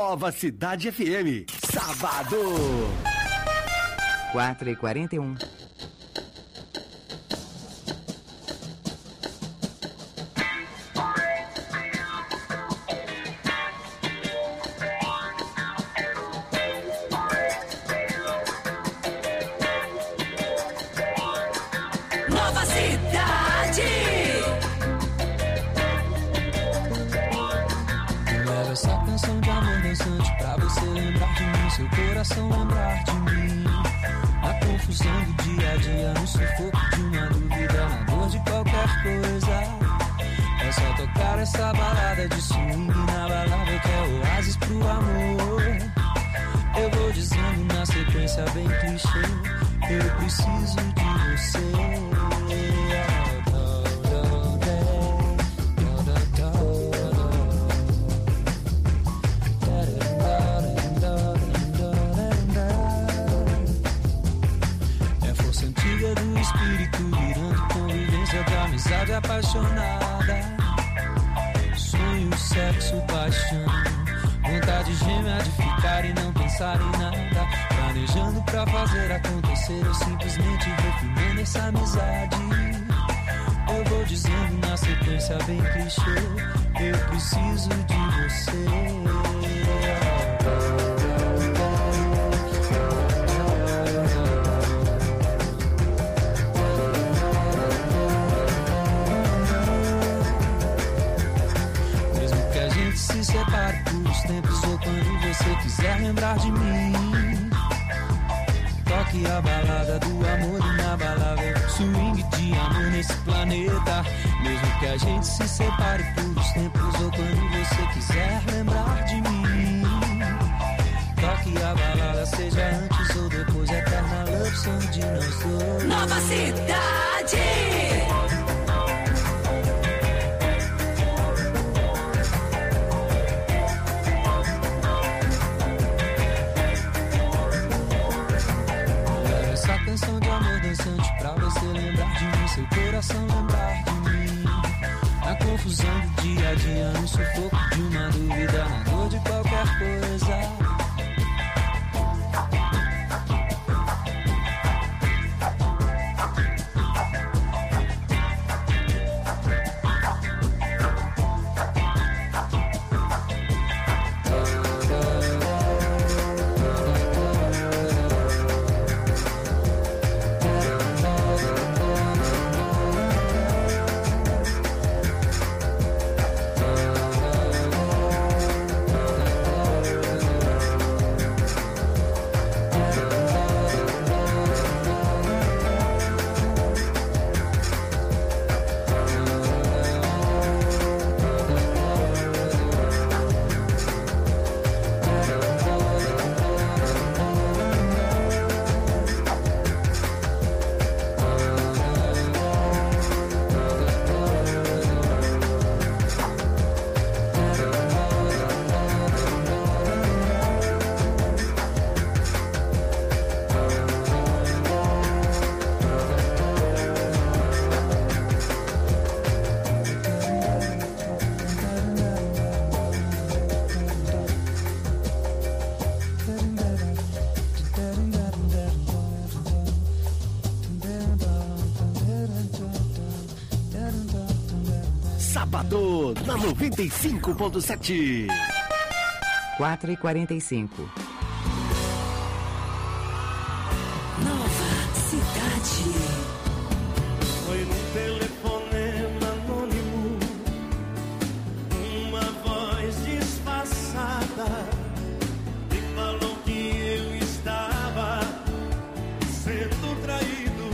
Nova Cidade FM. Sábado. 4h41. Nova Cidade. Leva essa canção de amor dançante pra você lembrar de mim, seu coração lembrar de mim. Na confusão do dia a dia, no sufoco de uma dúvida, na dor de qualquer coisa. É só tocar essa balada de swing na balada que é oásis pro amor. Eu vou dizendo na sequência bem clichê, eu preciso de você. É força antiga do espírito virando convivência de amizade apaixonada. Sonho, sexo, paixão, vontade gêmea de ficar e não pensar em nada. Planejando pra fazer acontecer, eu simplesmente refinando essa amizade. Eu vou dizendo na sequência bem clichê, eu preciso de você. Mesmo que a gente se separe por os tempos ou quando você quiser lembrar de mim, toque a balada do amor inabalável, swing de amor nesse planeta. Mesmo que a gente se separe por os tempos ou quando você quiser lembrar de mim, toque a balada, seja antes ou depois, eterna love song de nós dois. Nova Cidade. Canção de amor dançante pra você lembrar de mim, seu coração lembrar de mim. Na confusão do dia a dia, no sufoco de uma dúvida, na dor de qualquer coisa. Sábado, na 95.7. 4h45. Nova Cidade. Foi num telefonema anônimo, uma voz disfarçada me falou que eu estava sendo traído.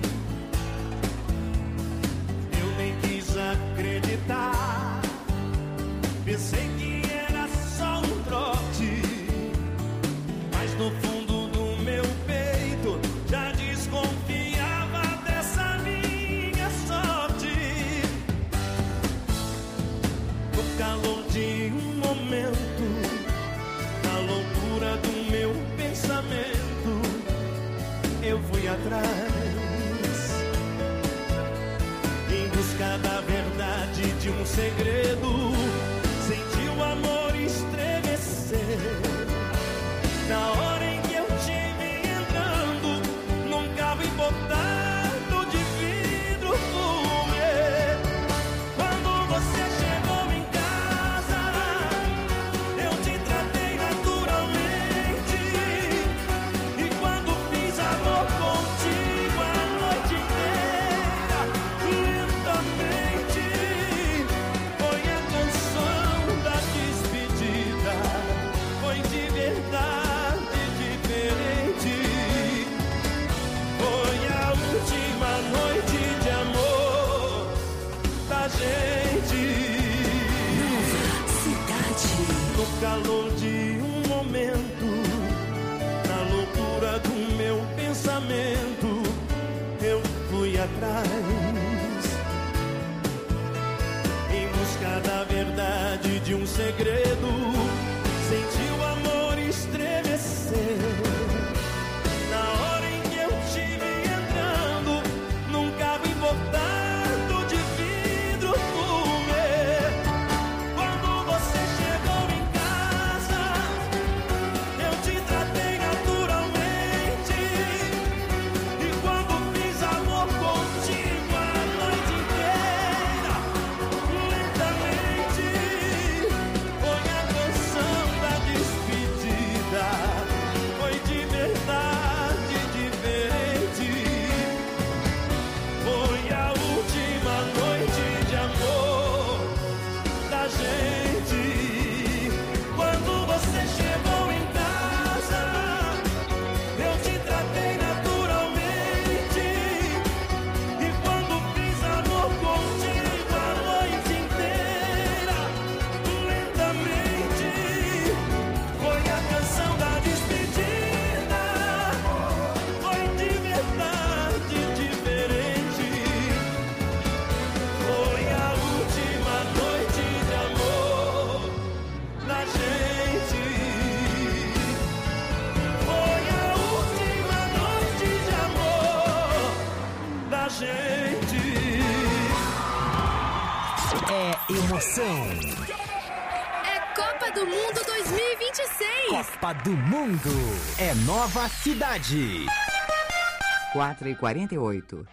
Eu nem quis acreditar, pensei que era só um trote, mas no fundo do meu peito já desconfiava dessa minha sorte. No calor de um momento, na loucura do meu pensamento, eu fui atrás, em busca da verdade de um segredo. Senti o amor estremecer, No calor de um momento, na loucura do meu pensamento, eu fui atrás, em busca da verdade de um segredo. Senti o amor estremecer na hora em que eu te vi entrando num carro importado de vidro fumê. Quando você chegou em casa, eu te tratei naturalmente, e quando fiz amor contigo a noite inteira, lentamente, foi a canção da despedida. Foi de verdade diferente. Foi a última noite de amor da gente. Quando você chegou em casa, eu te tratei naturalmente, e quando fiz amor contigo a noite inteira, lentamente, foi a canção da despedida. Foi de verdade diferente. Foi a última noite de amor da gente. Foi a última noite de amor da gente. É emoção. É Copa do Mundo 2026. Copa do Mundo. É Nova Cidade. 4h48.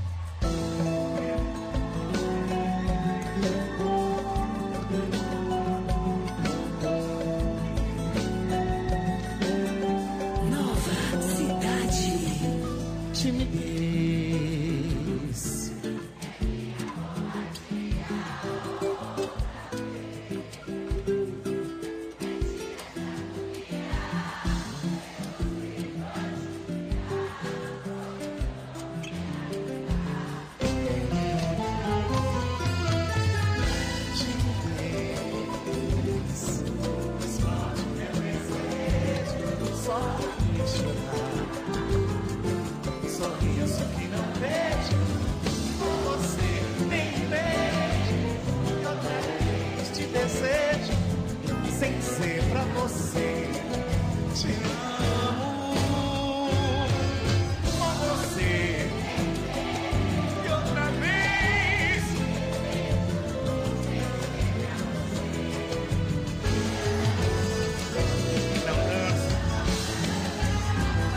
Nova cidade. Timidez. Sorriso que não vejo, com você nem vejo, e outra vez te desejo, sem ser pra você. Te amo com você, e outra vez. Não canso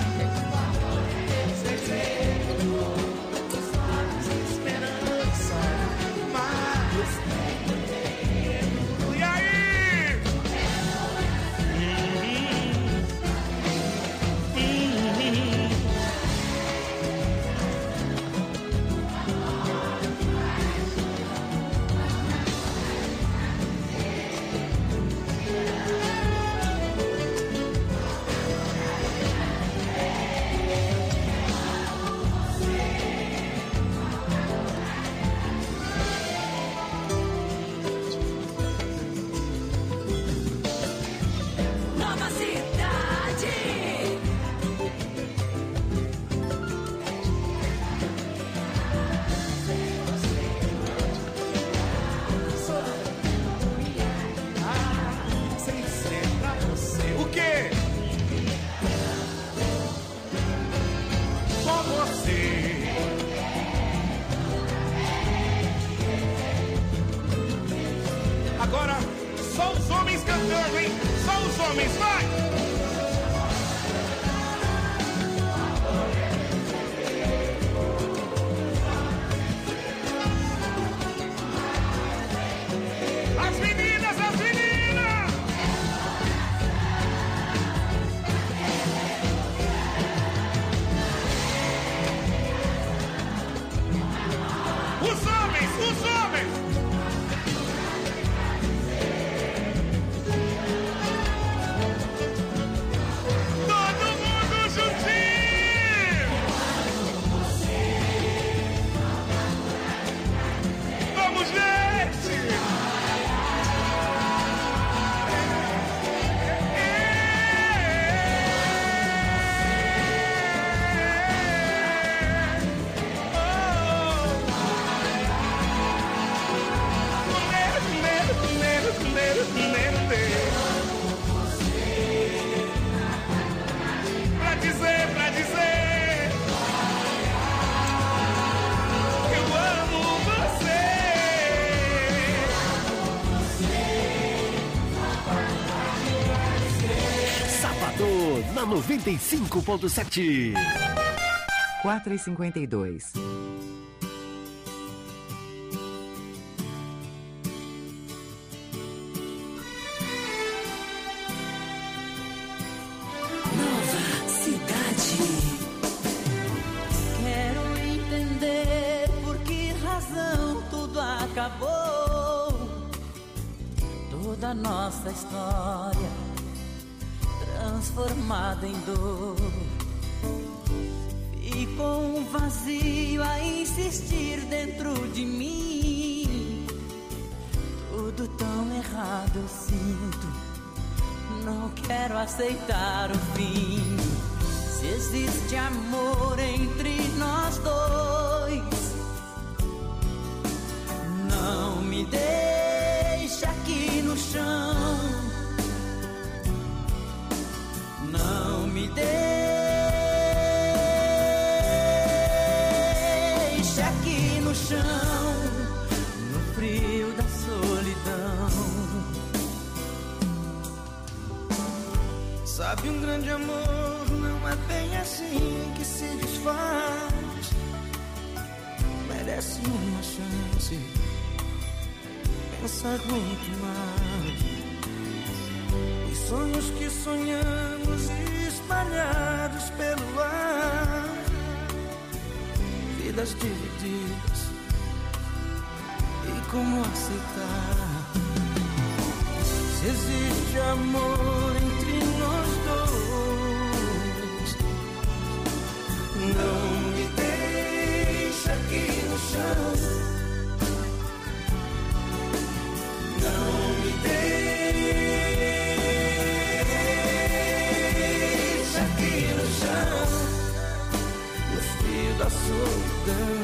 na 95.7. 4h52. Nova Cidade. Quero entender por que razão tudo acabou. Toda nossa história transformada em dor. Ficou um vazio a insistir dentro de mim. Tudo tão errado eu sinto. Não quero aceitar o fim. Se existe amor entre nós dois, não me deixa aqui no chão. Não me deixa aqui no chão, no frio da solidão. Sabe, um grande amor não é bem assim que se desfaz. Merece uma chance, pensar muito mais. Os sonhos que sonhamos espalhados pelo ar, vidas divididas, e como aceitar? Se existe amor entre nós dois, não me deixa aqui no chão. Não me deixa aqui no chão, no frio da solidão.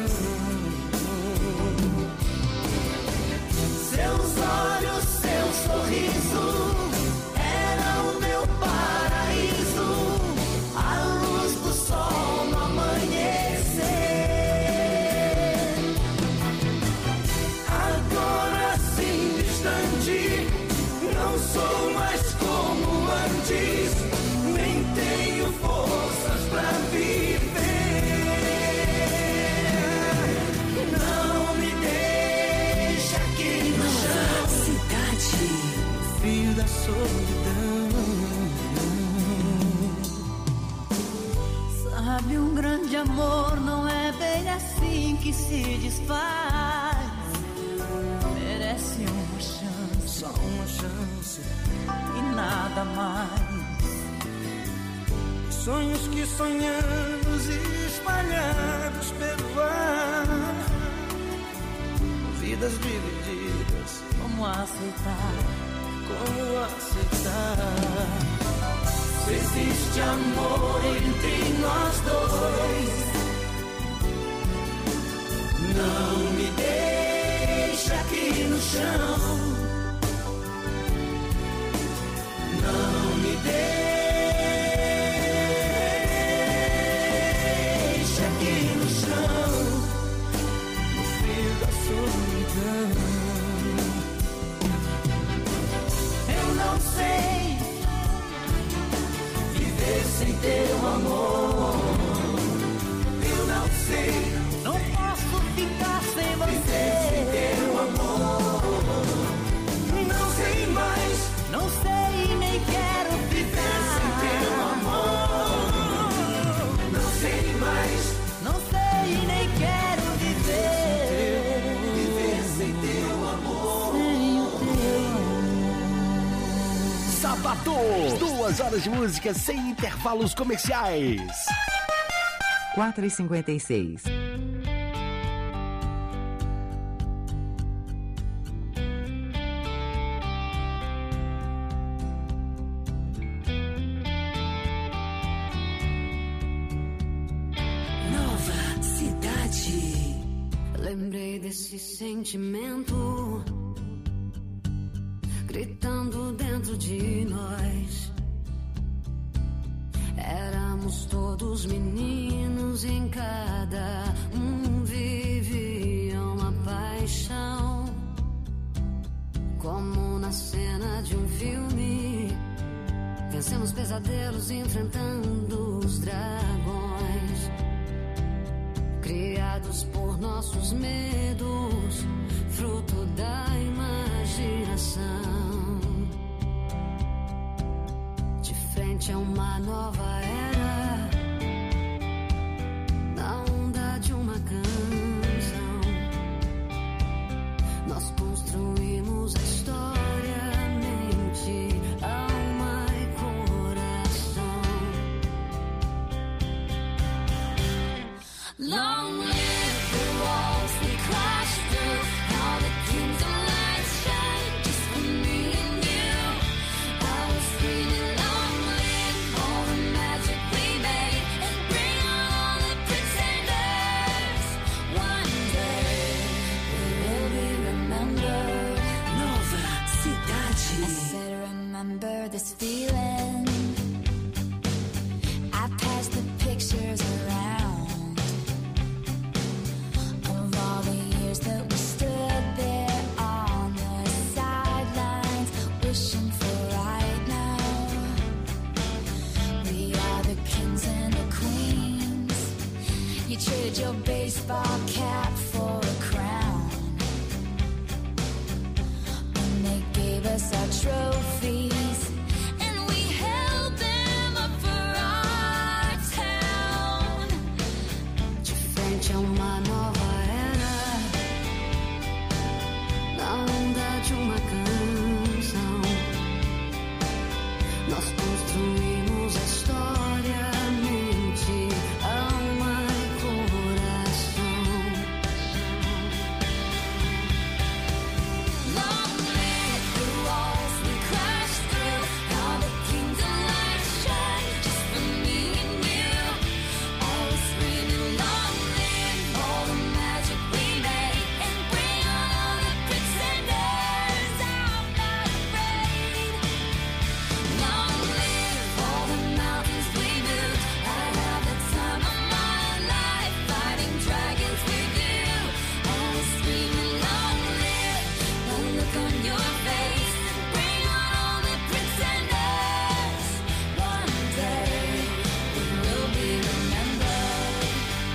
Seus olhos, seu sorriso era o meu paraíso, a luz do sol no amanhecer. Agora sim distante, não sou mais como antes, nem tenho forças pra viver. Não me deixa aqui no chão, Cidade. frio da solidão. Sabe, um grande amor não é bem assim que se desfaz. Merece uma chance, Só uma chance. e nada mais. Sonhos que sonhamos espalhados pelo ar, vidas divididas, Como aceitar? como aceitar? Se existe amor entre nós dois, não me deixa aqui no chão. Não me deixa aqui no chão, no frio da solidão. Eu não sei viver sem teu amor. Eu não sei Não posso ficar sem viver sem você. teu amor. Não sei mais Não sei e nem quero viver sem teu ficar. amor. Não sei mais Não sei e nem quero viver. viver sem teu amor. Sem o teu Sábado, 2 horas de música sem intervalos comerciais. 4h56. Nova Cidade. Lembrei desse sentimento gritando dentro de nós. Éramos todos meninos, em cada um vivia uma paixão. Como na cena de um filme, Vencemos pesadelos enfrentando os dragões criados por nossos medos, fruto da imaginação. De frente a uma nova era, na onda de uma canção, nós construímos a história, mente, alma e coração. Long live the walls we crashed through, all the kingdom lights shine just for me and you. I was screaming long live all the magic we made, and bring on all the pretenders. One day we will be remembered. Nova Cidade. I said remember this feeling. I passed the pictures around of all the years that we stood there on the sidelines, wishing for right now. We are the kings and the queens. You trade your baseball cap for a crown, and they gave us our trophies, and we held them up for our town. De frente a uma nova era, na onda de uma canção, nós construímos a história, mente, alma e coração. Long live the walls we crashed through, all the kingdom lights shine just for me and you. I was screaming long live all the magic we made, and bring on all the pretenders. I'm not afraid. Long live all the mountains we moved. I had the time of my life fighting dragons with you. I was screaming long live the look on your face, and bring on all the pretenders. One day we will be remembered.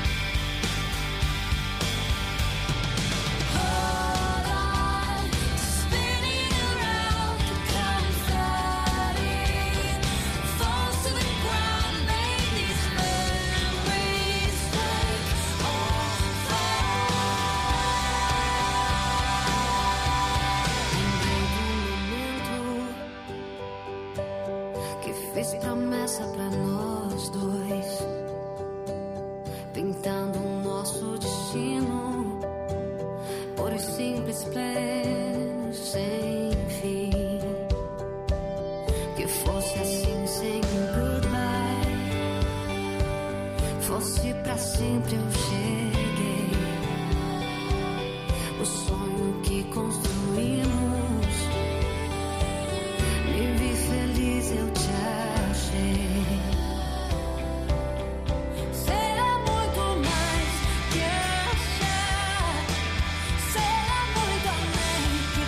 Hold on to spinning around the confetti, falls to the ground, make these memories take que fez promessa pra nós dois, pintando o nosso destino por os simples planos sem fim. Que fosse assim sem goodbye, fosse pra sempre eu cheguei. O sonho que construímos, me vi feliz, eu te achei. Será muito mais que achar, será muito além que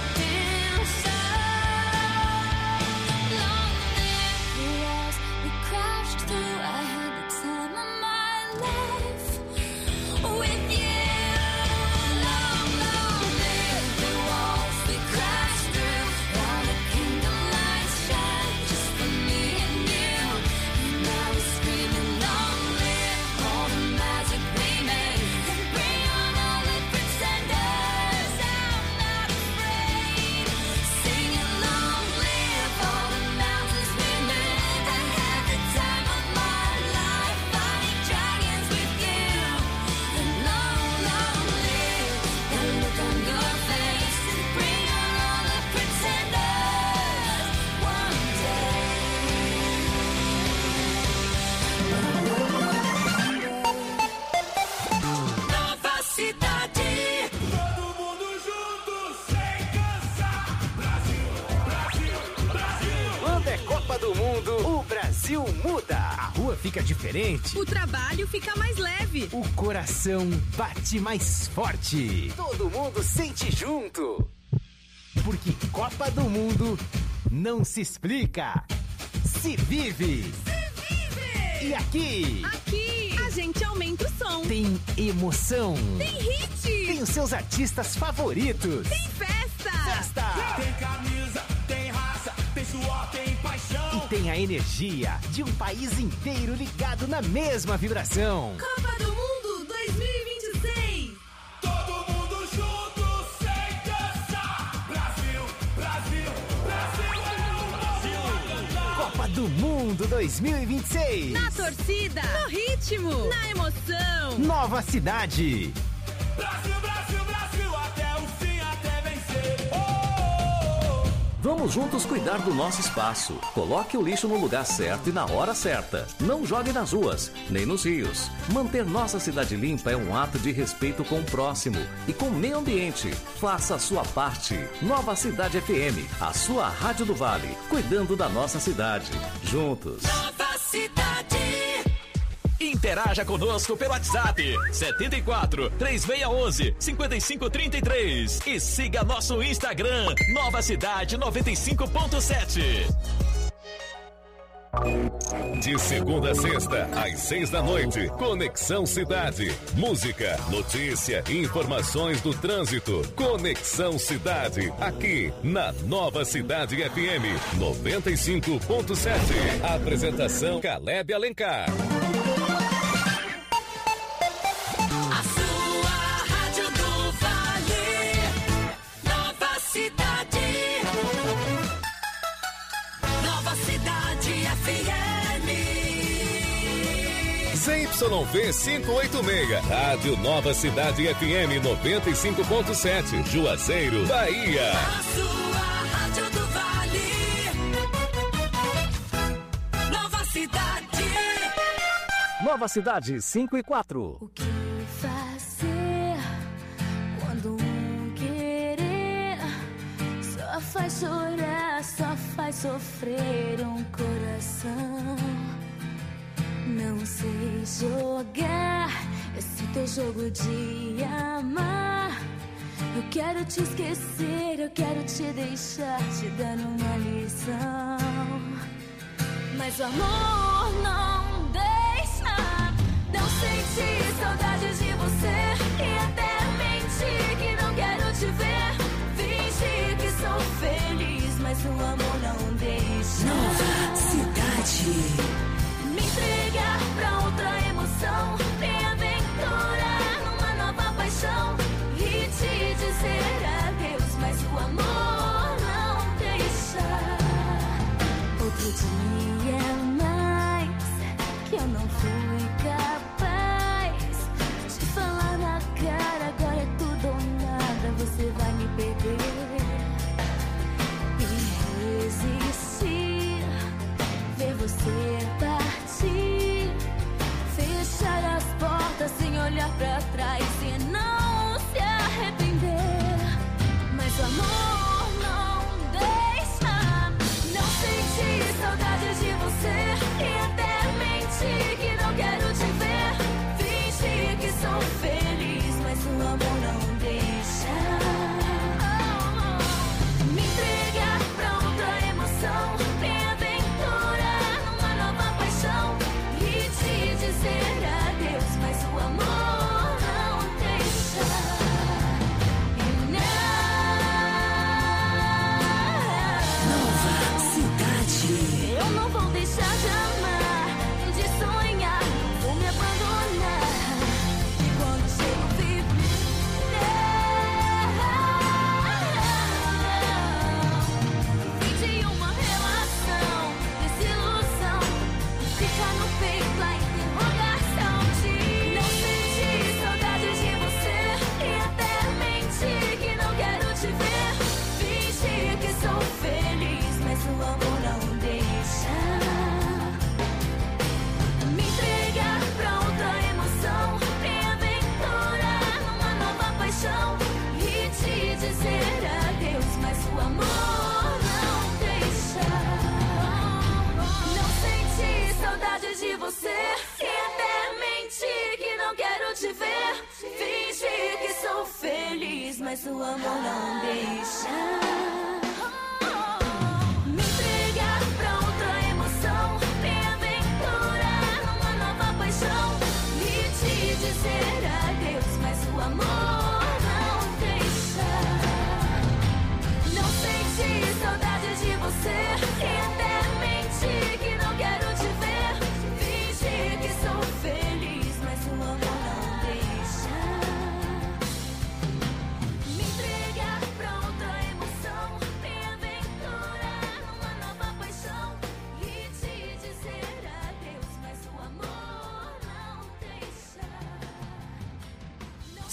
pensar. Long live the walls we crashed through, I had the time of my life with you. Long, long live the walls we crashed through, all the kingdom lights shine just for me and you. And I was screaming long live all the magic we made, and bring on all the pretenders. I'm not afraid. Singing long live all the mountains we moved. I had the time of my life fighting dragons with you. And long, long live the look on your face, and bring on all the pretenders. One day. Nova Cidade. Todo mundo junto, sem cansar. Brasil, Brasil, Brasil. Quando é Copa do Mundo, o Brasil muda. A rua fica diferente, O trabalho fica mais leve. o coração bate mais forte. Todo mundo sente junto. Porque Copa do Mundo não se explica, se vive. E aqui A gente aumenta o som. tem emoção. Tem hit. Tem os seus artistas favoritos. Tem festa. Festa. Tem camisa, tem raça, tem suor, tem paixão. E tem a energia de um país inteiro ligado na mesma vibração. Copa do Mundo 2026. Todo mundo junto, sem cansar. Brasil, Brasil, Brasil é o Brasil a cantar. Copa do Mundo 2026. Na torcida. No ritmo. Na emoção. Nova Cidade. Brasil, Brasil, Brasil, até o fim, até vencer. Oh! Vamos juntos cuidar do nosso espaço. Coloque o lixo no lugar certo e na hora certa. Não jogue nas ruas, nem nos rios. Manter nossa cidade limpa é um ato de respeito com o próximo e com o meio ambiente. Faça a sua parte. Nova Cidade FM, a sua Rádio do Vale, cuidando da nossa cidade. Juntos. Nova Cidade. Interaja conosco pelo WhatsApp 74 3611 5533 e siga nosso Instagram Nova Cidade 95.7. De segunda a sexta, às 6 da noite, Conexão Cidade. Música, notícia e informações do trânsito. Conexão Cidade, aqui na Nova Cidade FM 95.7. Apresentação Caleb Alencar. A sua Rádio do Vale. Nova Cidade. Nova Cidade FM. ZYV 586, Rádio Nova Cidade FM 95.7, Juazeiro, Bahia. A sua Rádio do Vale. Nova Cidade. Nova Cidade 5 e 4. O que fazer quando um querer só faz chorar, só faz sofrer um coração? Não sei jogar esse teu jogo de amar. Eu quero te esquecer, eu quero te deixar te dando uma lição. Mas o amor não deixa. Não senti saudade de você e até menti que não quero te ver. Fingi que sou feliz, mas o amor não deixa. Nova Cidade. Me entregar pra outra emoção, me aventurar numa nova paixão e te dizer adeus, mas o amor não deixa. Outro dia mais que eu não fui capaz de falar na cara, agora é tudo ou nada, você vai me perder. E resistir, ver você partir, fechar as portas sem olhar pra trás e não se arrepender. Mas o amor não deixa. Não senti saudade de você e até menti que não quero te ver. Fingi que sou feliz, mas o amor não deixa. Me entregar pra outra emoção, me aventurar numa nova paixão e te dizer adeus, mas o amor não deixa. E Nova Cidade. eu não vou deixar de amar, de sonhar, não vou me abandonar. E quando chego vivo, fim de uma relação, desilusão, fica no peito a interrogação de não sentir saudade de você e até mentir que não quero te ver. Fingir que sou feliz, mas o amor não deixa. Me entregar pra outra emoção, me aventurar numa nova paixão e te dizer adeus, mas o amor não deixa. Não senti saudade de você e até mentir que não quero te ver. Fingir que sou feliz, mas o amor não deixa. Me entregar pra outra emoção,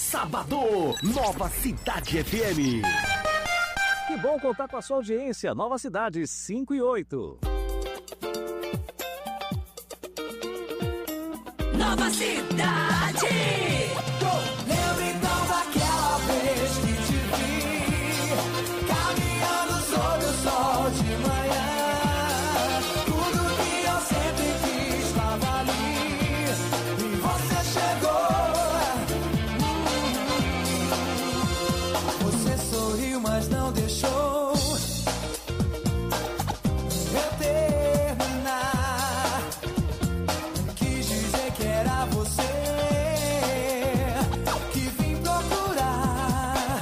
Sábado, Nova Cidade FM. Que bom contar com a sua audiência. Nova Cidade 5 e 8. Nova Cidade. Lembra então daquela vez que te vi caminhando sob o sol de manhã. Tudo que eu sempre quis estava ali e você chegou. Você sorriu, mas não deixou eu terminar. Quis dizer que era você que vim procurar.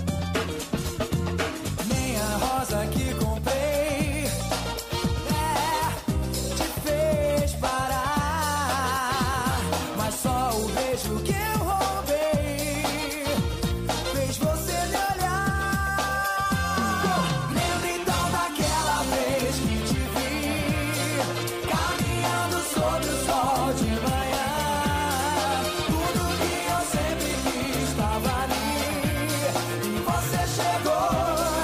Nem a rosa que comprei te fez parar. Mas só o beijo que eu roubei fez você me olhar. Lembra então daquela vez que te vi caminhando sob o sol de manhã. Tudo que eu sempre quis estava ali e você chegou.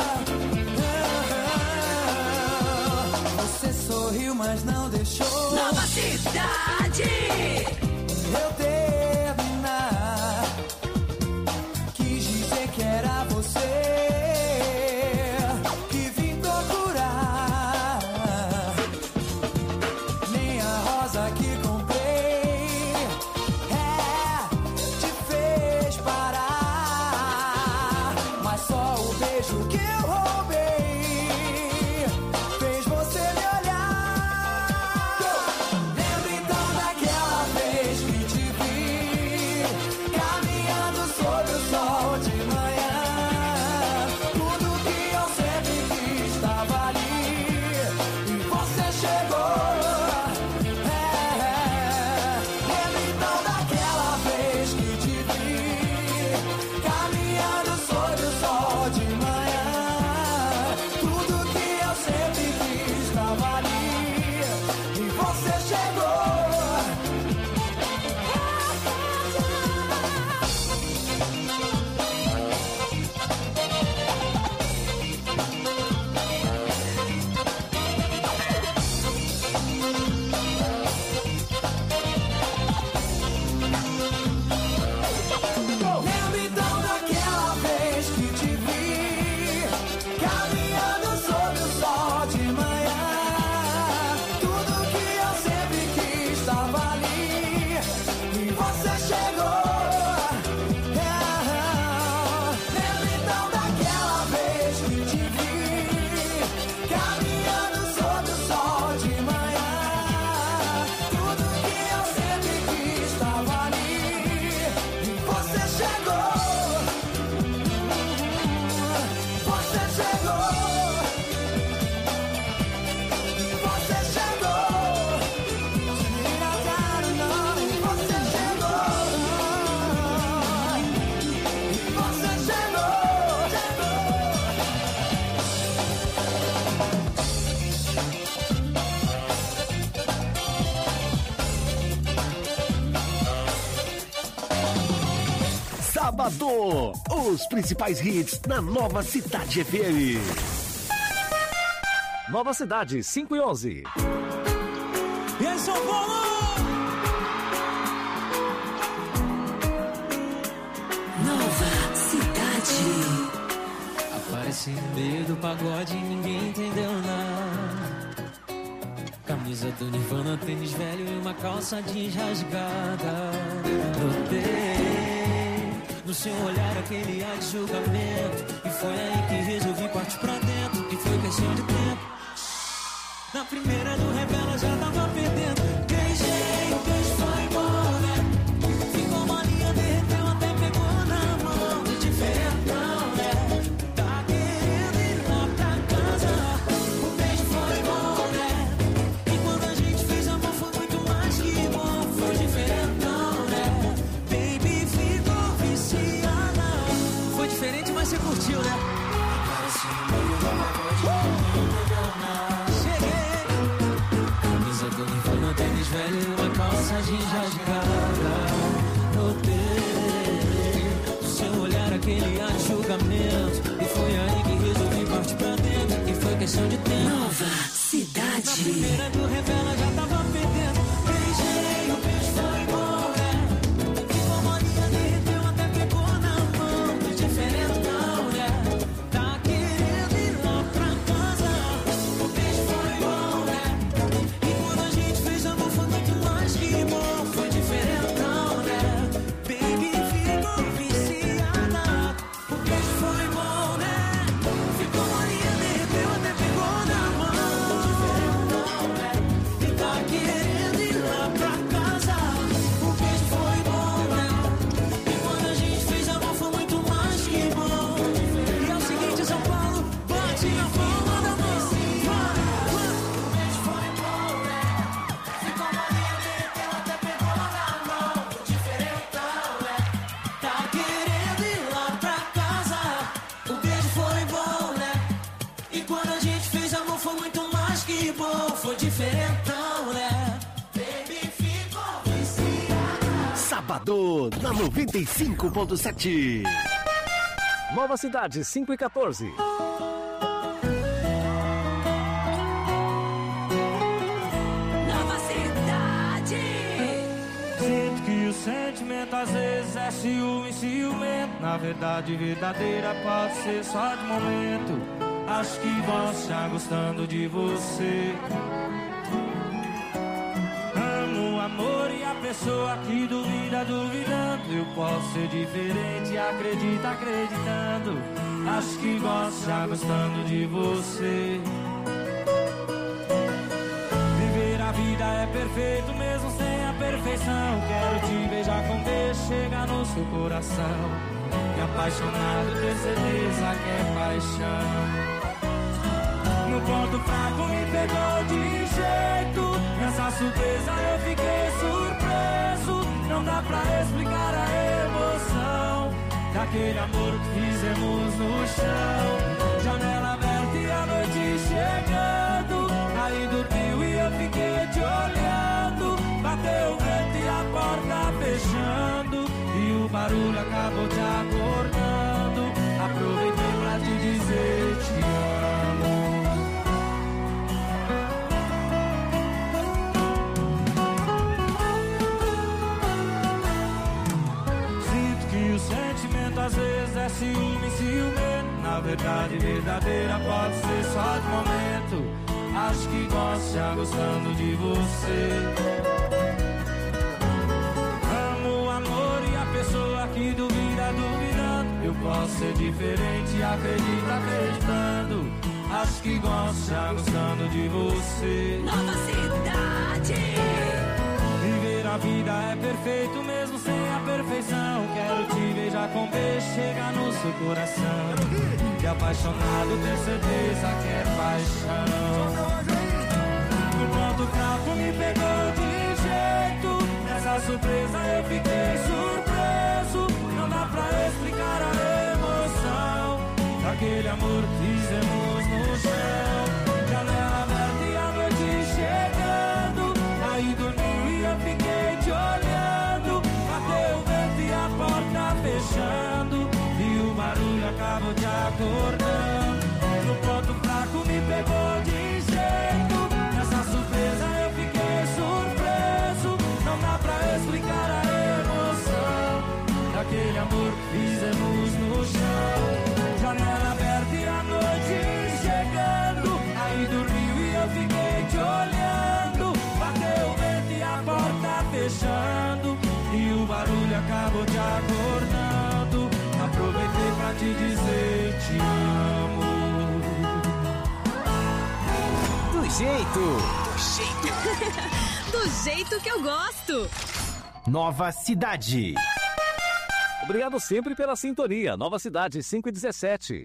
Você sorriu, mas não deixou Nova Cidade. eu terminar. Quis dizer que era você que vim procurar. Nem a rosa que comprei te fez parar. Mas só o beijo que eu roubei fez você me olhar. Lembra então daquela vez que te vi caminhando sob o sol de manhã. Tudo que eu sempre quis estava ali e você chegou. Lembra então daquela vez que te vi caminhando sob o sol de manhã. Tudo que eu sempre quis estava ali e você chegou. Lembra então daquela vez que te vi caminhando sob o sol de manhã. Tudo que eu sempre quis estava ali e você chegou. Lembra então daquela vez que te vi caminhando sob o sol de manhã. Tudo que eu sempre quis estava ali e você chegou. Você chegou. Você chegou. Tira cara não, você chegou. Você Sábado, os principais hits na Nova Cidade FM. Nova Cidade 5 e 11. E aí, São Paulo! Nova Cidade. Apareci no meio do pagode e ninguém entendeu nada. Camisa do Nirvana, tênis velho e uma calça jeans rasgada. Notei no seu olhar aquele ar de julgamento. E foi aí que resolvi partir pra dentro. E foi questão de tempo. Na primeira do Revela já tava perdendo. Beijei, o beijo foi embora. Ficou molinha, derreteu, até pegou na mão. De diferentão, né? Tá querendo ir lá pra casa. O beijo foi bom, né? E quando a gente fez amor foi muito mais que bom. Foi diferentão, né? Baby, ficou viciada. Foi diferente, mas você curtiu, né? Apareceu no meio do pagode, não entendeu nada. Camisa do Nirvana, tênis velho e uma calça jeans rasgada. Notei naquele ar de julgamento. E foi aí que resolvi partir pra dentro. E foi questão de tempo. Nova Cidade. Na primeira do revela já tava perdendo. Beijei, o beijo foi bom, né? Ficou molinha, derreteu, até pegou na mão. Foi diferentão, né? Tá querendo ir lá pra casa. O beijo foi bom, né? E quando a gente fez amor foi muito mais que bom. Foi diferentão, né? Baby ficou viciada. O beijo foi bom, né? Ficou molinha, derreteu, até pegou na mão. Diferentão, né? E tá querendo ir lá pra casa. O beijo foi bom, né? E quando a gente fez amor foi muito mais que bom. E é o seguinte, São Paulo, bate a palma da mão. O beijo foi bom, né? Ficou molinha, derreteu, até pegou na mão. Diferentão, né? Tá querendo ir lá pra casa. O beijo foi bom, né? E quando a gente fez amor foi muito mais que bom. Foi diferentão, né? Baby ficou viciada. Sabadão na 95.7. Nova Cidade, 5 e 14. Nova Cidade. Sinto que o sentimento às vezes é ciúme, ciumento. Na verdade, verdadeira pode ser só de momento. Acho que posso estar gostando de você. Amo o amor e a pessoa que duvida, duvidando. Eu posso ser diferente, acredita, acreditando. Acho que gosto de estar gostando de você. Viver a vida é perfeito mesmo sem a perfeição. Quero te beijar com beijo, chegar no seu coração. E apaixonado, ter certeza que é paixão. No ponto fraco me pegou de jeito. Nessa surpresa eu fiquei surpreso. Não dá pra explicar a emoção daquele amor que fizemos no chão. Janela aberta e a noite chegando. Aí dormiu e eu fiquei te olhando. Bateu o vento e a porta fechando. E o barulho acabou te acordando. Aproveitei pra te dizer te amo. O sentimento às vezes é ciúme, ciumento. Na verdade, verdadeira pode ser só de momento. Acho que gosto de estar gostando de você. Amo o amor e a pessoa que duvida, duvidando. Eu posso ser diferente, acredita, acreditando. Acho que gosto de estar gostando de você. Nova Cidade. Viver a vida é perfeito mesmo sem a perfeição. Quero te beijar com beijo, chegar no seu coração. E apaixonado, ter certeza que é paixão. No ponto fraco me pegou de jeito. Nessa surpresa eu fiquei surpreso. Não dá pra explicar a emoção daquele amor que fizemos no chão. Janela aberta e a noite chegando. Aí dormiu e eu fiquei te olhando. Bateu o vento e a porta fechando. E o barulho acabou te acordando. No ponto fraco me pegou de jeito. Nessa surpresa eu fiquei surpreso. Não dá pra explicar a emoção daquele amor que fizemos no chão. Janela aberta e a noite chegando. Aí dormiu e eu fiquei te olhando. Bateu o vento e a porta fechando. E o barulho acabou te acordando. Aproveitei pra te dizer te amo. Do jeito. Do jeito que eu gosto. Nova Cidade. Obrigado sempre pela sintonia. Nova Cidade, 5 e 17.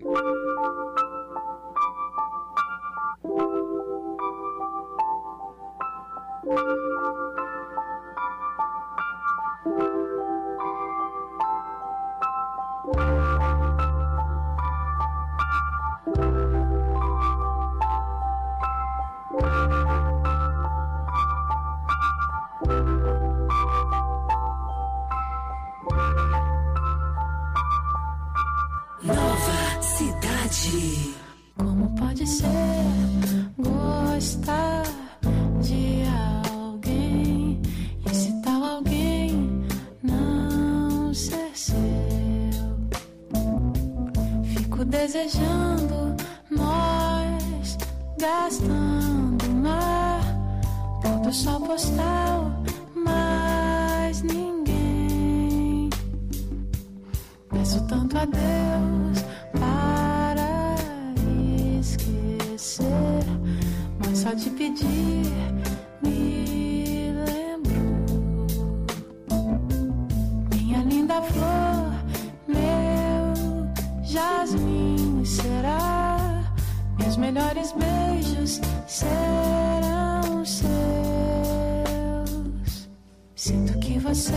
desejando, nós gastando mar, todo sol postal, mas ninguém. Peço tanto a Deus para esquecer, mas só te pedir me lembrou. Minha linda flor, meu jasmim será, meus melhores beijos serão seus. Sinto que você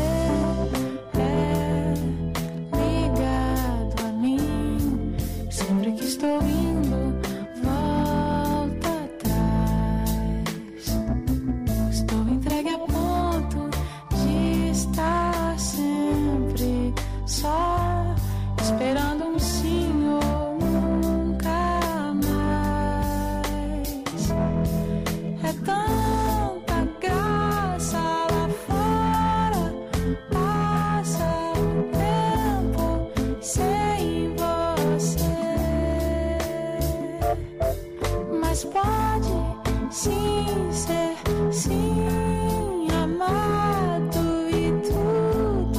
é ligado a mim, sempre que estou indo, volta atrás. Estou entregue a ponto de estar sempre só, esperando um sim ou nunca mais. É tanta graça lá fora, passa o tempo sem você, mas pode sim ser sim amado e tudo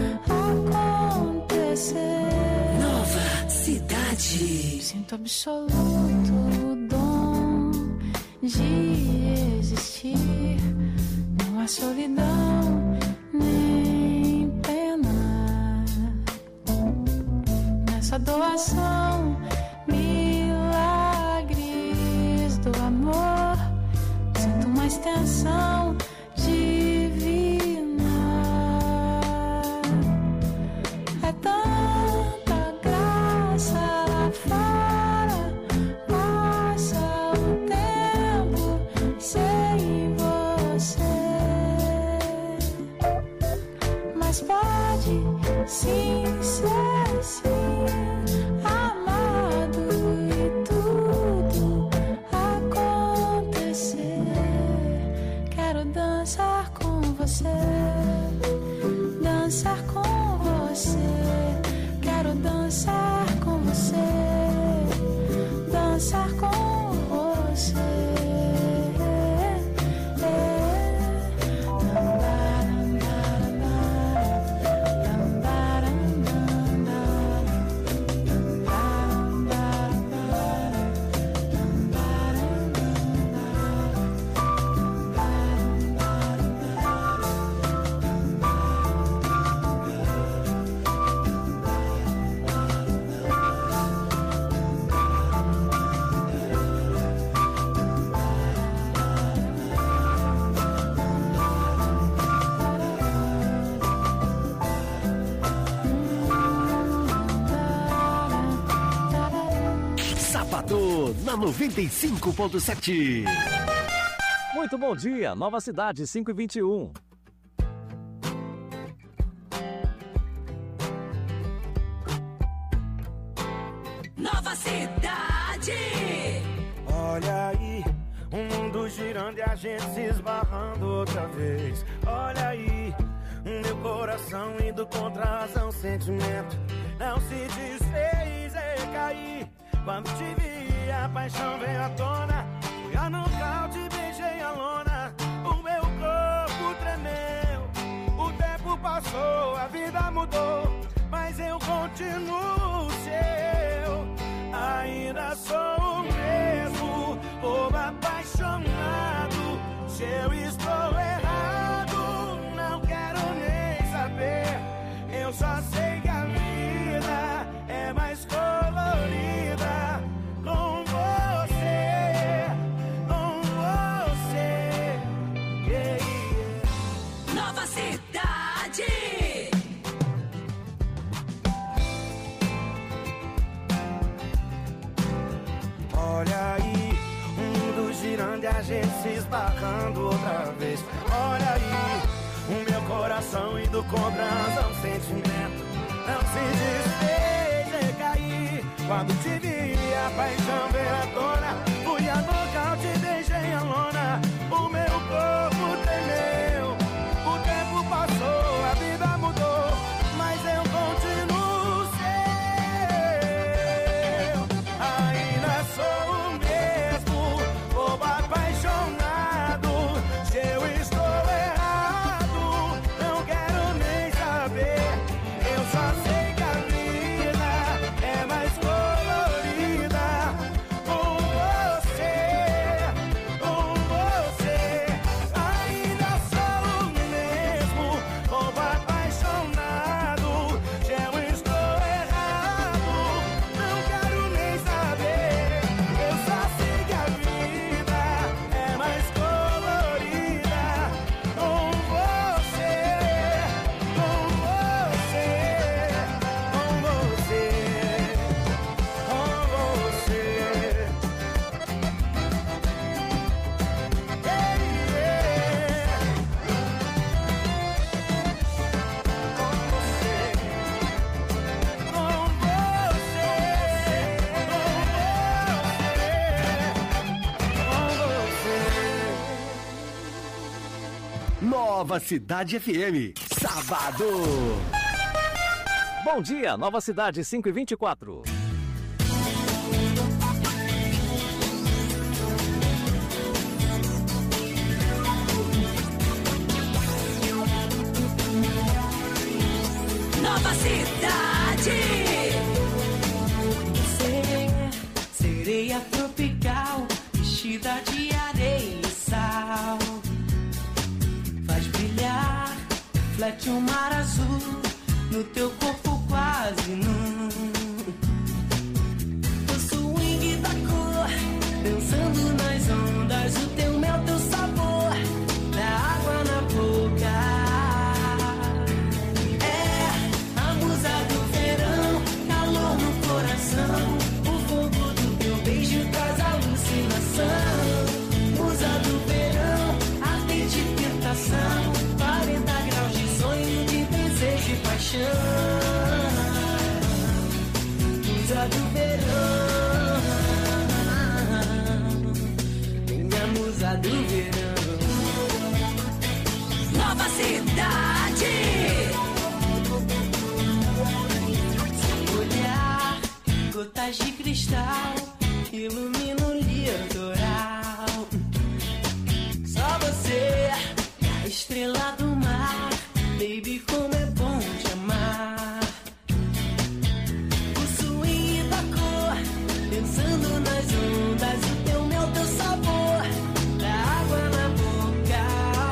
acontecer. Nova Cidade. Sinto absoluto o dom de existir. Não há solidão nem pena nessa doação, milagres do amor. Sinto uma extensão divina. É tanta graça lá fora, passa o tempo sem você, mas pode sim ser sim amado e tudo acontecer. Quero dançar com você, dançar com você. Quero dançar com você, dançar com você. Sábado na 95.7. Muito bom dia, Nova Cidade 5h21. Nova Cidade. Olha aí, o mundo girando e a gente se esbarrando outra vez. Olha aí, meu coração indo contra a razão, sentimento não se desfez, recaí. Quando te vi, a paixão veio à tona. Fui a nocaute, beijei a lona. O meu corpo tremeu. O tempo passou, a vida mudou, mas eu continuo seu. Ainda sou o mesmo, povo apaixonado. Se eu estou errado, não quero nem saber. Eu só sei que a vida é mais colorida com você, com você. Yeah, yeah. Nova Cidade. Olha aí, o mundo girando e a gente se esbarrando outra vez. Olha aí, o meu coração indo contra a razão, sentimento não se desfez, recaí. Quando te vi, a paixão veio à tona. Fui a nocaute, beijei a lona. O meu corpo tremeu. O tempo passou, a vida mudou, mas eu continuo seu. Nova Cidade FM, sábado. Bom dia, Nova Cidade 5h24. Nova Cidade. Sereia tropical, vestida de areia e sal. Faz brilhar, reflete um mar azul no teu corpo quase nu. O swing da cor, dançando nas ondas, o teu mel, teu sabor, da água na boca. É a musa do verão, calor no coração. O fogo do teu beijo traz alucinação. Musa do verão, ardente tentação, 40 graus de sonho, de desejo e paixão. Musa do verão, minha musa do verão. Nova Cidade. Seu olhar, gotas de cristal, ilumina o litoral. Só você, a estrela do mar, baby, como é bom te amar. O swing da cor, pensando nas ondas, o teu mel, teu sabor, da água na boca.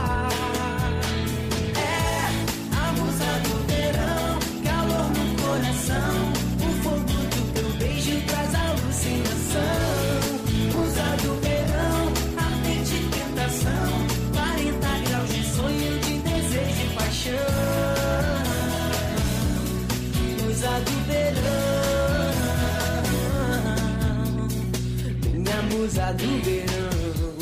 É a musa do verão, calor no coração. O fogo do teu beijo traz alucinação. Musa do verão, ardente tentação, 40 graus de sonho, de desejo e paixão. Musa do verão, minha musa do verão.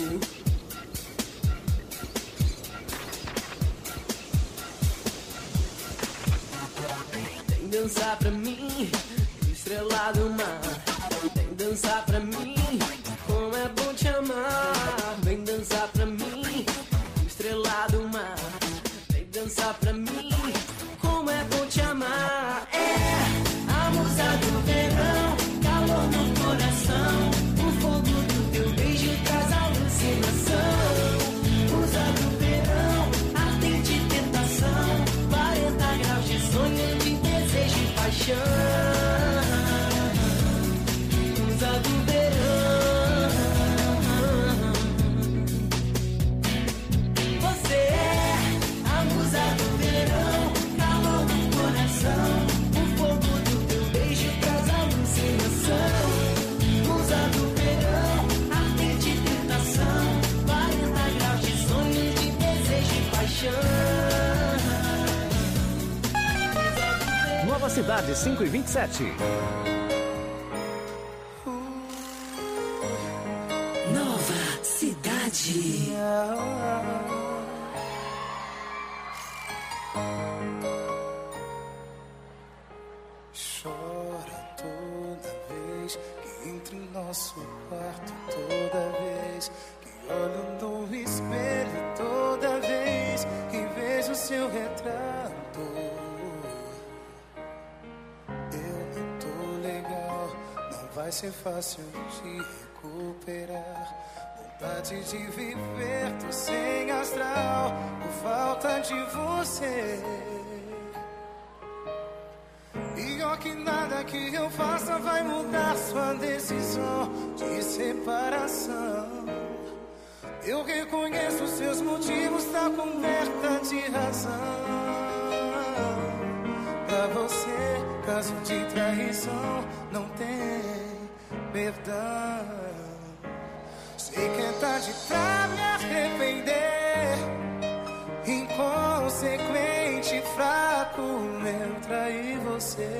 Vem dançar pra mim, estrela do mar. Vem dançar pra mim, como é bom te amar. Vem dançar pra mim, estrela do mar. Vem dançar pra mim, como é bom te amar. É a musa do verão, calor no coração. O fogo do teu beijo traz alucinação. Musa do verão, ardente tentação, 40 graus de sonho, de desejo e paixão. Musa do verão, você é a musa do verão, calor no coração. O fogo do teu beijo traz alucinação. Musa do verão, ardente tentação, 40 graus de sonho, de desejo e paixão. Nova Cidade 5h27. Nova Cidade. Chora toda vez que entro em nosso quarto, toda vez que olho no espelho, toda vez que vejo seu retrato. Eu não tô legal, não vai ser fácil de recuperar. Vontade de viver, tô sem astral por falta de você. Pior que nada que eu faça vai mudar sua decisão de separação. Eu reconheço seus motivos, tá coberta de razão. Pra você, caso de traição, não tem perdão. Sei que é tarde pra me arrepender. Inconsequente, fraco, eu traí você.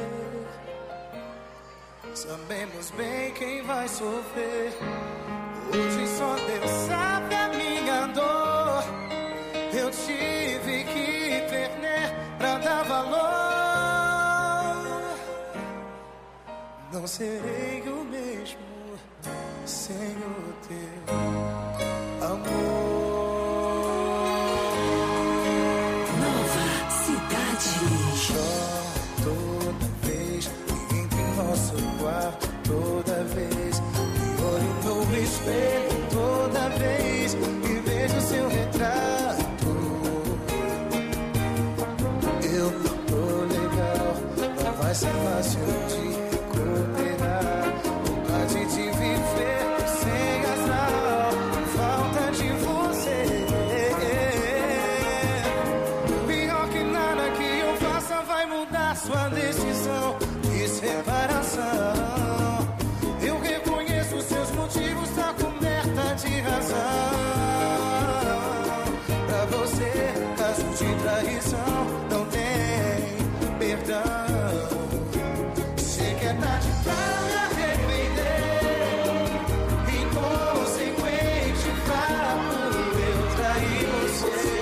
Sabemos bem quem vai sofrer. Hoje só Deus sabe a minha dor. Eu tive que perder pra dar valor. Não serei o mesmo sem o teu amor. ser fácil de recuperar. Vontade de viver sem astral, falta de você. Pior que nada que eu faça vai mudar sua decisão de separação. Eu reconheço seus motivos, tá coberta de razão. Pra você, caso de traição, não tem perdão. Você quer tarde pra me arrepender. Inconsequente, fraco, eu traí você.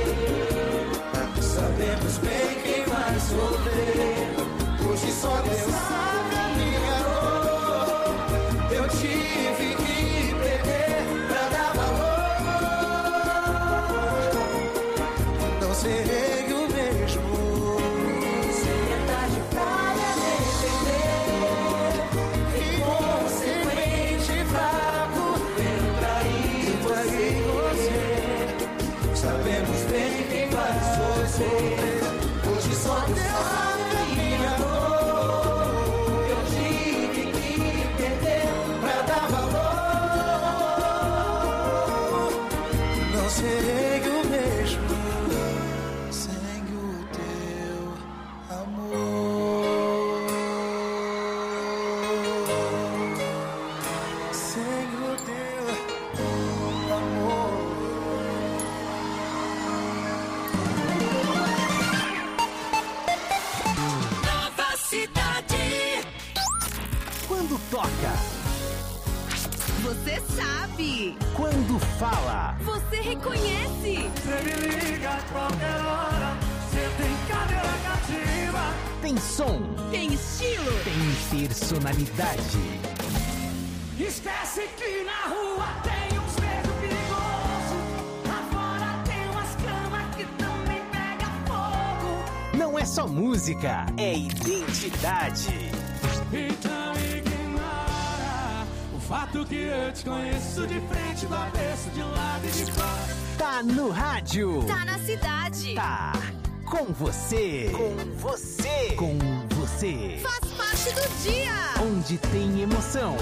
Sabemos bem quem vai sofrer. Hoje só Deus sabe a minha dor. Eu tive que perder pra dar valor. Não serei o mesmo. Seria tarde pra me arrepender. Inconsequente, fraco, eu traí você. Sabemos bem quem vai sofrer. Hoje só Deus sabe a minha dor. Eu tive que perder pra dar valor. Não serei o mesmo sem o teu amor. Sem o teu amor. Nova cidade. Quando toca, Você sabe. quando fala, Você reconhece. Você me liga a qualquer hora. Você tem cadeira cativa. tem som, Tem estilo. tem personalidade. Esquece que na rua tem uns beijos perigosos. Lá fora tem umas camas que também pega fogo. Não é só música, é identidade. Então ignora o fato que eu te conheço de frente, do avesso, de lado e de fora. Tá no rádio. Tá na cidade. Tá com você. Com você. Com você. Faz parte do dia. Onde tem emoção.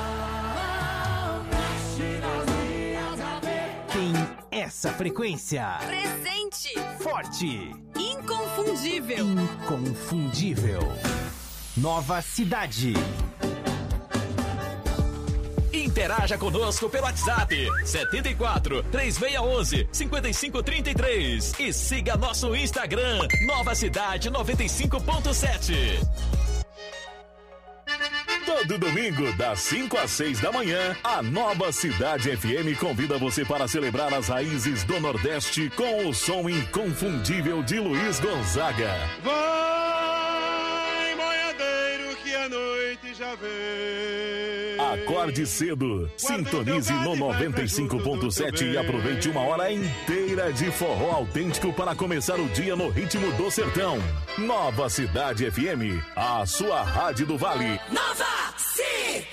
Tem essa frequência. Presente. Forte. Inconfundível. Inconfundível. Nova cidade. Interaja conosco pelo WhatsApp 74 3611 5533 e siga nosso Instagram Nova Cidade 95.7. Todo domingo, das 5 às 6 da manhã, a Nova Cidade FM convida você para celebrar as raízes do Nordeste com o som inconfundível de Luiz Gonzaga. Vai, boiadeiro, que a noite já veio. Acorde cedo, sintonize no 95.7 e aproveite uma hora inteira de forró autêntico para começar o dia no ritmo do sertão. Nova Cidade FM, a sua rádio do Vale. Nova cidade.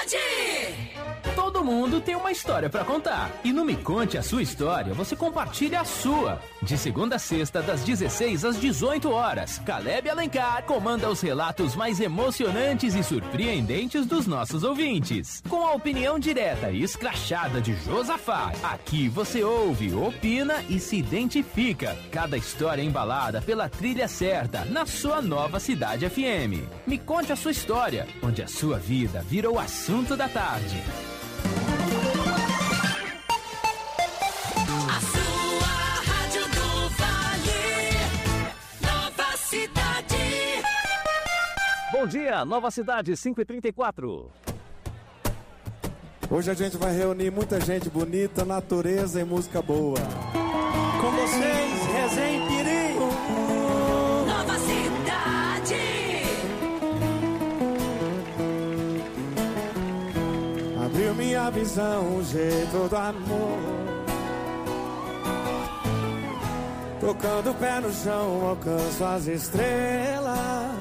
Todo mundo tem uma história pra contar. E no Me Conte a Sua História, você compartilha a sua. De segunda a sexta, das 16 às 18 horas, Caleb Alencar comanda os relatos mais emocionantes e surpreendentes dos nossos ouvintes. Com a opinião direta e escrachada de Josafá, aqui você ouve, opina e se identifica. Cada história embalada pela trilha certa, na sua Nova Cidade FM. Me Conte a Sua História, onde a sua vida vira o assunto da tarde. A sua rádio do Vale. Nova cidade. Bom dia, Nova Cidade 5h34. Hoje a gente vai reunir muita gente bonita, natureza e música boa. Com vocês, Resenha Piri. Nova cidade. Abriu minha visão, o jeito do amor. Tocando o pé no chão, alcanço as estrelas.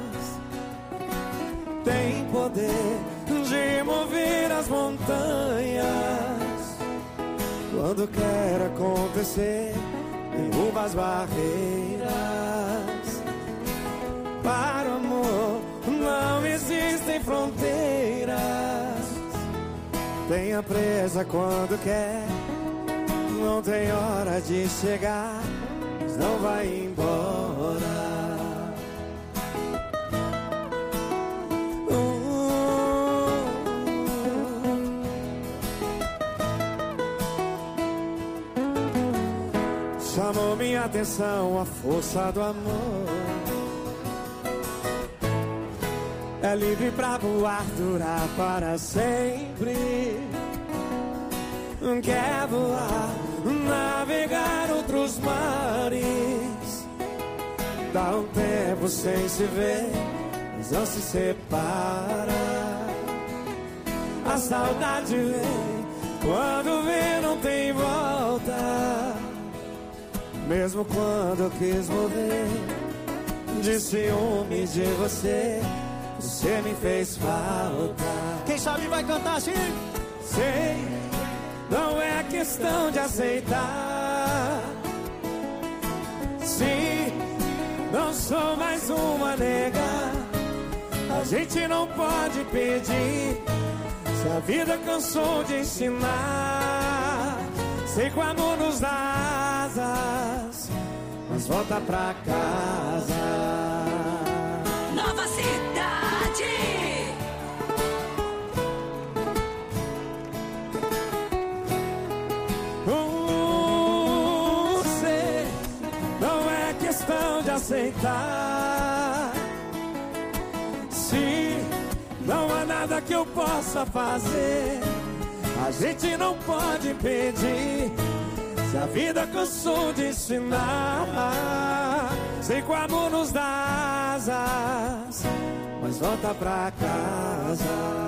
Tem poder de mover as montanhas. Quando quer acontecer, derruba as barreiras. Para o amor, Tenha presa quando quer, não tem hora de chegar, mas não vai embora. Chamou minha atenção a força do amor. É livre pra voar, durar para sempre. Quer voar, navegar outros mares. Dá um tempo sem se ver, mas não se separa. A saudade vem, quando vê não tem volta. Mesmo quando eu quis morrer de ciúme de você, você me fez falta. Quem sabe vai cantar assim? Sei, não é questão de aceitar. Sim, não sou mais uma nega. A gente não pode pedir se a vida cansou de ensinar. Sei que o amor nos dá asas, mas volta pra casa. Nova Cidade. Sei, não é questão de aceitar. Se não há nada que eu possa fazer, a gente não pode pedir se a vida cansou de ensinar. Sei que o amor nos dá asas, mas volta pra casa.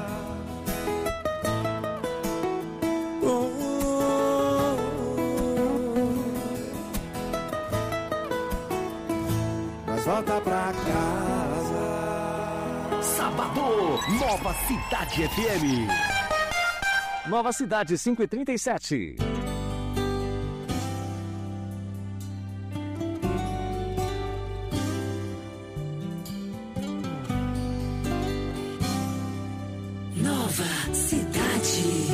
Mas volta pra casa. Sábado, Nova Cidade FM. Nova Cidade 5h37. Nova Cidade.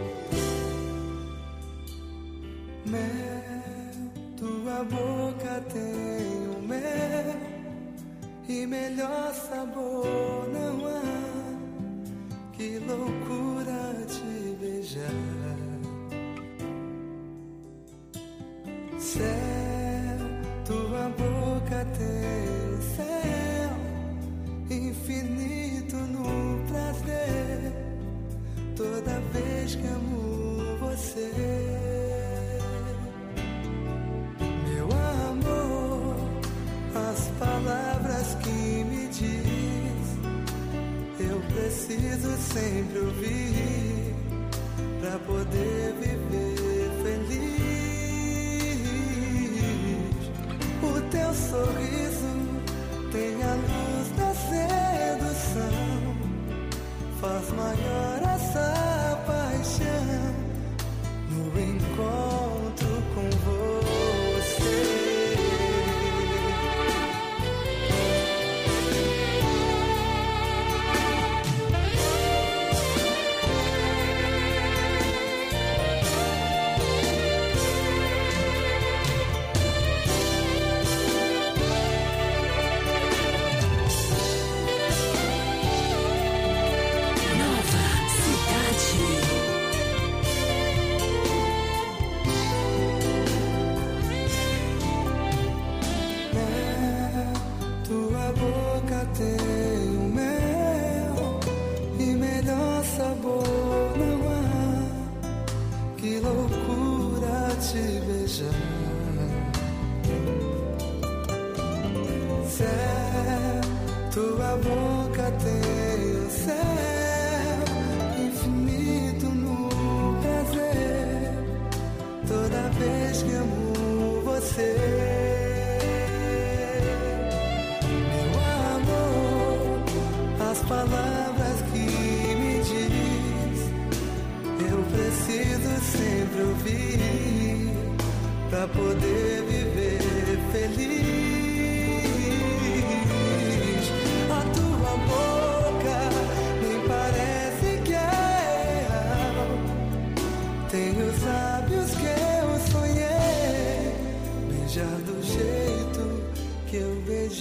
Mel, tua boca tem o mel e melhor sabor não há. Que loucura te beijar. Céu, tua boca tem céu infinito no prazer. Toda vez que amo você, meu amor, as palavras que me diz eu preciso sempre ouvir pra poder viver feliz. O teu sorriso tem a luz da sedução, faz maior essa paixão no encontro com você. Tem o mel e melhor sabor não há. Que loucura te beijar. Céu, tua boca tem o céu infinito no prazer. Toda vez que amo você, as palavras que me diz eu preciso sempre ouvir pra poder viver feliz. A tua boca nem parece que é ar.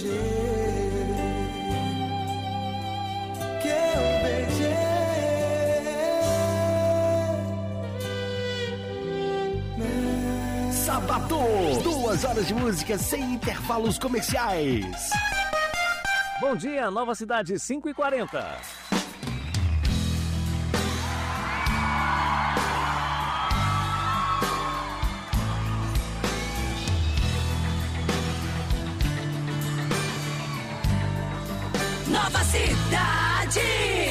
beijei, que eu beijei. Sábado, 2 horas de música sem intervalos comerciais. Bom dia, Nova Cidade, 5h40. Nova Cidade.